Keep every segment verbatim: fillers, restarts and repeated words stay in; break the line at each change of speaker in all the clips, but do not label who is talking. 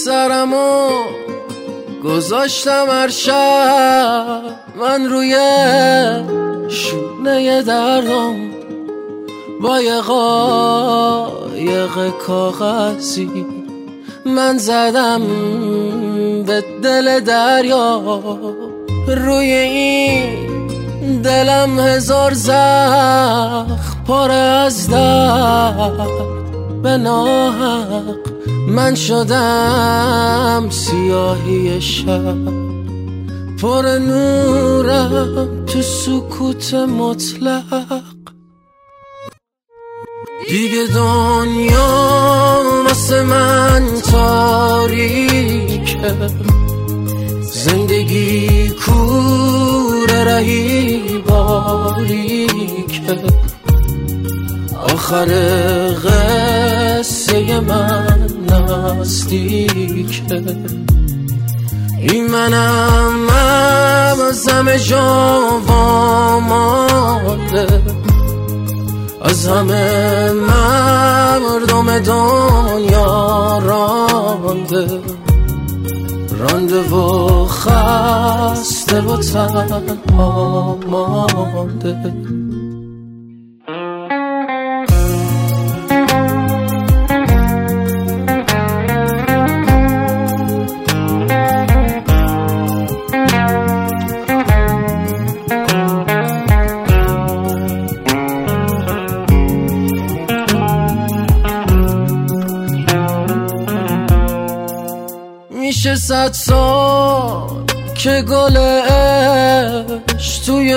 سرمو گذاشتم هر شب من روی شونه دردم با یه قایق کاغذی من زدم به دل دریا. روی این دلم هزار زخم پاره از درد به ناحق من شدم سیاهی شب پر نورم تو سکوت مطلق. دیگه دنیا واسه من تاریکه، زندگی کوره رهی باریکه، آخر قصه من نزدیکه. این منم از همه جا وامانده، از همه مردم دنیا رانده رانده و خسته و تنها مانده. میشه صد سال که گل عشق توی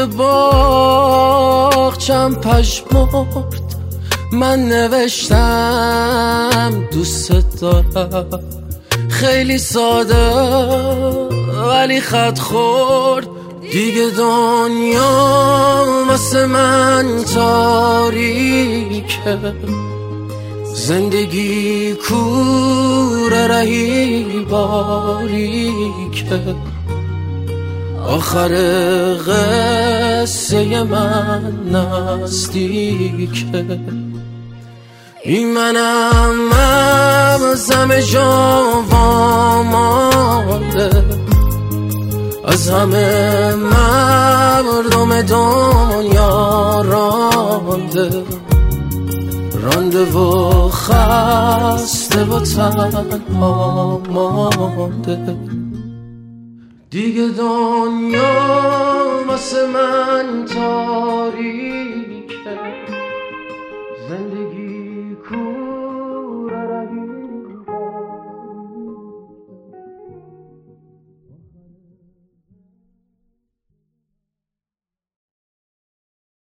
باغچم پژمرد، من نوشتم دوست دارم، خیلی ساده ولی خط خورد. دیگه دنیا واسه من تاریکه، زندگی کوره رهی باریکه، آخر قصه من نزدیکه. این منم از همه جا وامانده، از همه مردم دنیا رانده رانده و خسته و تنها مانده. دیگه دنیا واسه من تاریکه، زندگی